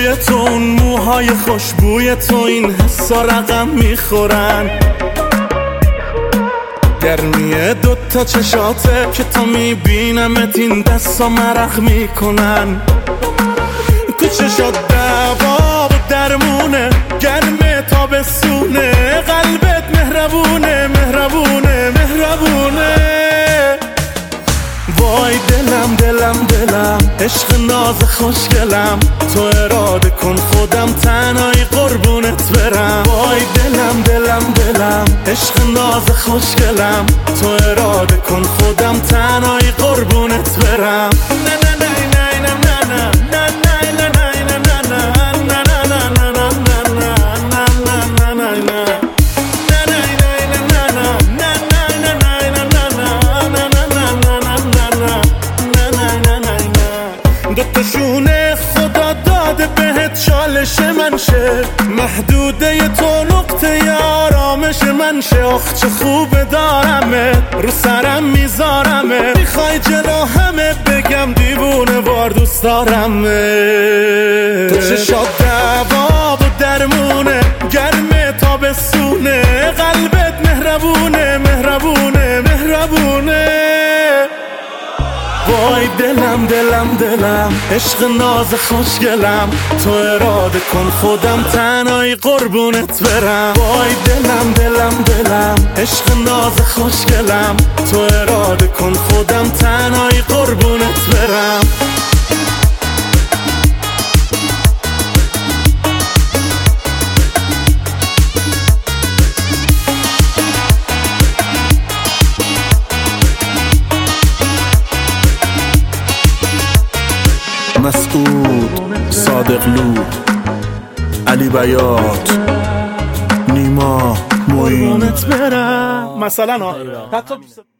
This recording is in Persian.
روی تو، اون موهای خوشبوی تو، این حسا رقم میخورن. گرمی دوتا چشاته که تا میبینمت این دستا مرق میکنن. تو چشات دوا و درمونه، گرمه تابستونه، قلبت مهربونه مهربونه مهربونه. وای دلم دلم دلم، عشق ناز خوشگلم، تو اراده کن خودم تنهایی قربونت برم. وای دلم دلم دلم، عشق ناز خوشگلم، تو اراده کن خودم تنهایی قربونت برم. نه نه نه نه نه نه نه دوتاشونه خدا داده بهت چالش من شه، محدوده تو نقطه آرامش من شه. آخ چه خوبه دارمه، رو سرم میذارمه، میخوای جلو همه بگم دیوونه وار دوست دارمه. تو چشات دوا و درمونه، گرمه تابستونه، قلبت مهربونه مهربونه مهربونه. وای دلم دلم دلم، عشق ناز خوشگلم، تو اراده کن خودم تنهایی قربونت برم. وای دلم دلم دلم، عشق ناز خوشگلم، تو اراده کن خودم تنهایی قربونت برم. مسعود، صادقلو، علی بیات، نیما، معین. مثلا